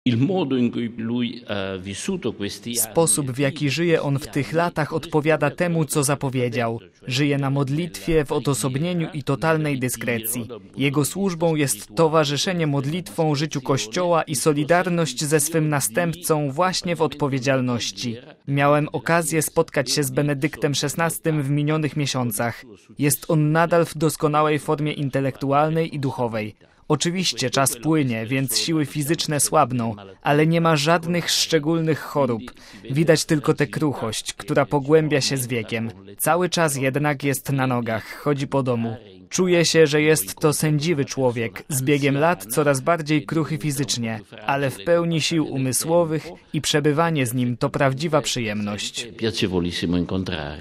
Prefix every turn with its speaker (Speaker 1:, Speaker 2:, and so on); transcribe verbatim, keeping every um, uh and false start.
Speaker 1: Sposób, w jaki żyje on w tych latach, odpowiada temu, co zapowiedział. Żyje na modlitwie, w odosobnieniu i totalnej dyskrecji. Jego służbą jest towarzyszenie modlitwą życiu Kościoła i solidarność ze swym następcą właśnie w odpowiedzialności. Miałem okazję spotkać się z Benedyktem szesnastym w minionych miesiącach. Jest on nadal w doskonałej formie intelektualnej i duchowej. Oczywiście czas płynie, więc siły fizyczne słabną, ale nie ma żadnych szczególnych chorób. Widać tylko tę kruchość, która pogłębia się z wiekiem. Cały czas jednak jest na nogach, chodzi po domu. Czuje się, że jest to sędziwy człowiek, z biegiem lat coraz bardziej kruchy fizycznie, ale w pełni sił umysłowych i przebywanie z nim to prawdziwa przyjemność.